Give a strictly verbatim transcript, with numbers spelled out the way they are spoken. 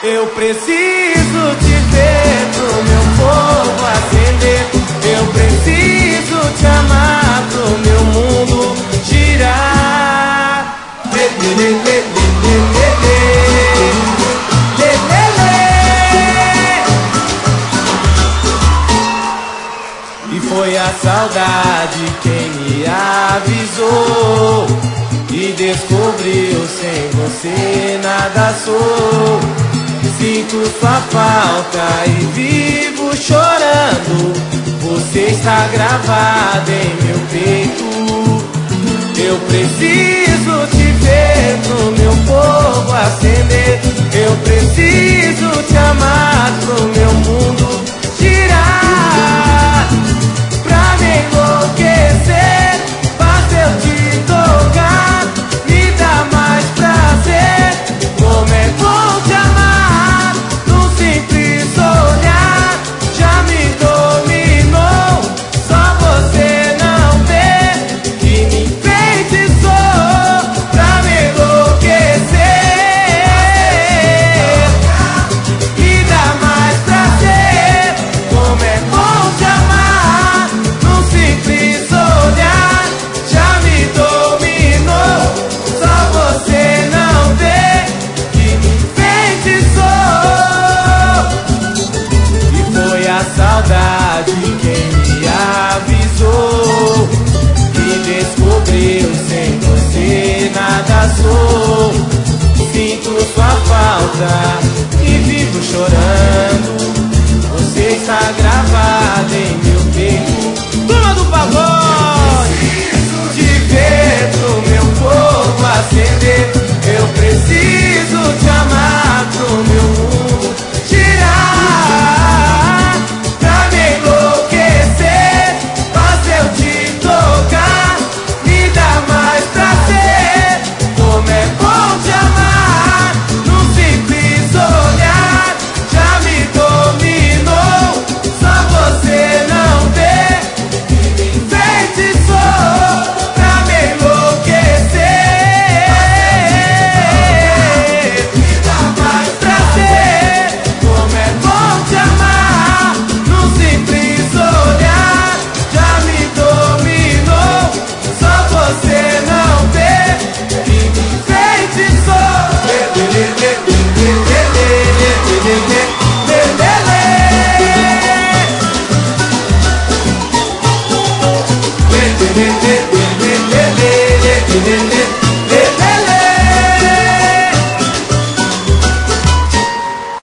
Eu preciso te ver pro meu fogo acender. Eu preciso te amar pro meu mundo girar. Lê, lê, lê, lê, lê, lê, lê, lê, lê. E foi a saudade quem me avisou e descobriu sem você nada sou. Sinto sua falta e vivo chorando. Você está gravada em meu peito. Eu preciso te ver no meu fogo acender. Eu preciso te amar pro meu mundo girar. Pra me enlouquecer, basta eu te tocar. Me dá mais prazer. Como é bom te amar. Num simples olhar já me dominou. Só você não vê que me enfeitiçou. Pra me enlouquecer, me dá mais prazer. Como é bom te amar. Num simples olhar já me dominou. Só você não vê que me enfeitiçou. E foi a saudade quem me avisou e descobriu sem você nada sou. Sinto sua falta e vivo chorando.